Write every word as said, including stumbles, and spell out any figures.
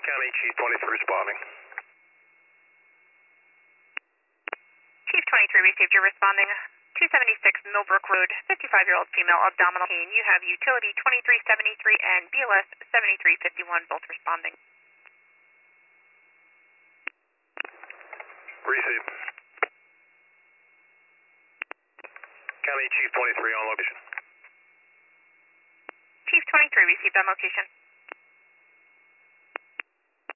County, Chief twenty-three responding. Chief twenty-three received. You're responding. two seventy-six Millbrook Road, fifty-five-year-old female, abdominal pain. You have utility twenty-three seventy-three and B L S seventy-three fifty-one, both responding. Receive. County, Chief twenty-three on location. Chief twenty-three received on location.